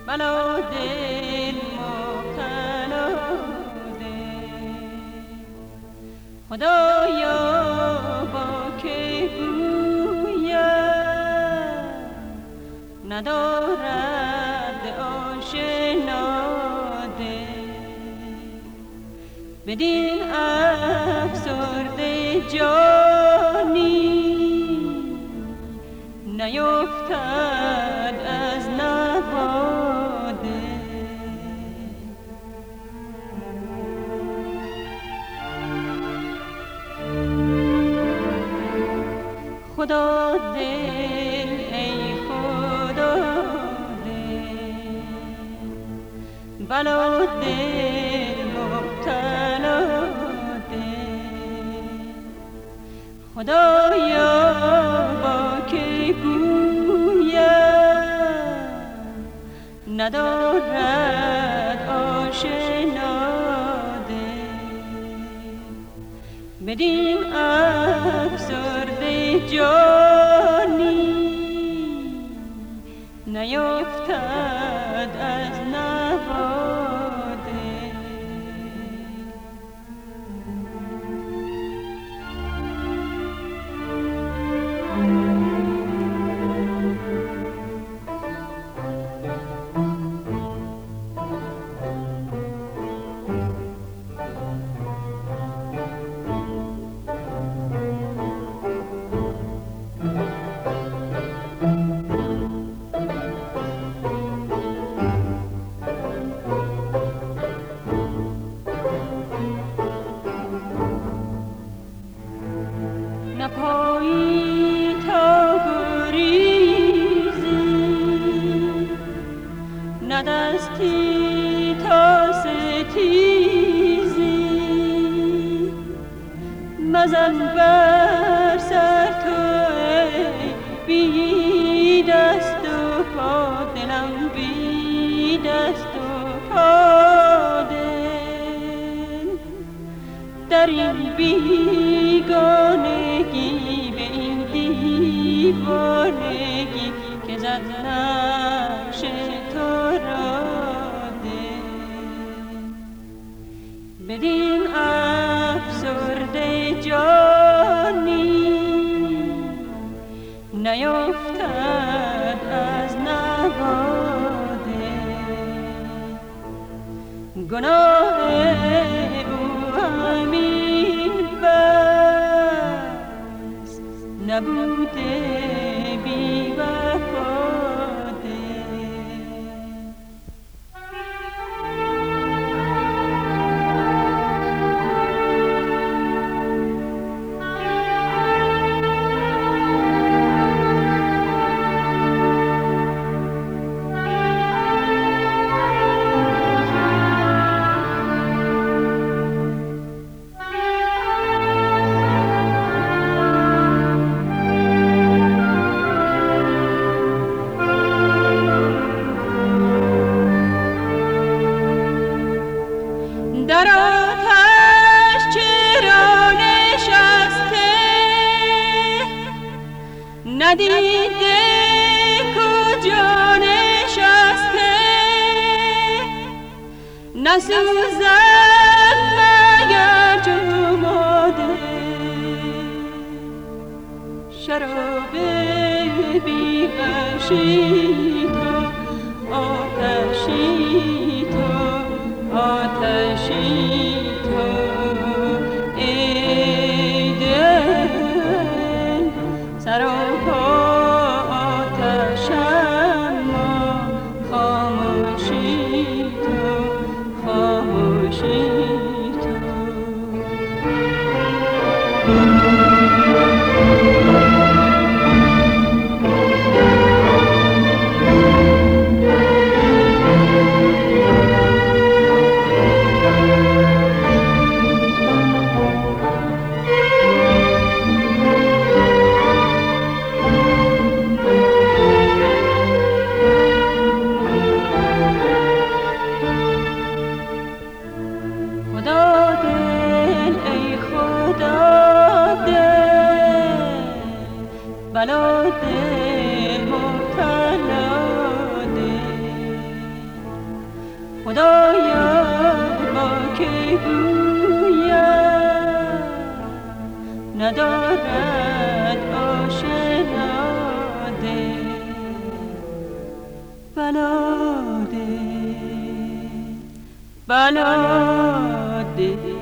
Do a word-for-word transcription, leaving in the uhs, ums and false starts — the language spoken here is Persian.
بلا دل مبتلا دل خدایا با که گویم ندارد آشنا دل بدین افسرده جانی نیفتد از نواده خدا دل ای خدا دل بلا دل مبتلا دل خدایا با که گویم ندارد آشنا دل بدین افسرده جانی نیفتد از نواده نپایی تا گریزی ندستی تا ستیزی مزن بر سر تو ای بی دست و پا دلم بی دست و پا دل در این بیگانگی به این دیوانگی که زد نقش تو را دل بدین افسرده جانی نیفتد از نواده گناه او همین بس نبوده بی وفاده در آتش چرا نشسته ندیده کجا نشسته نسوزد مگر جماده شراب بی غشی تو آتشی تو آتشی تو ای دل سراپا آتش اما خاموشی تو خاموشی تو بلا دل مبتلا دل خدایا با که گویم ندارد آشنا دل بلا ده بلا ده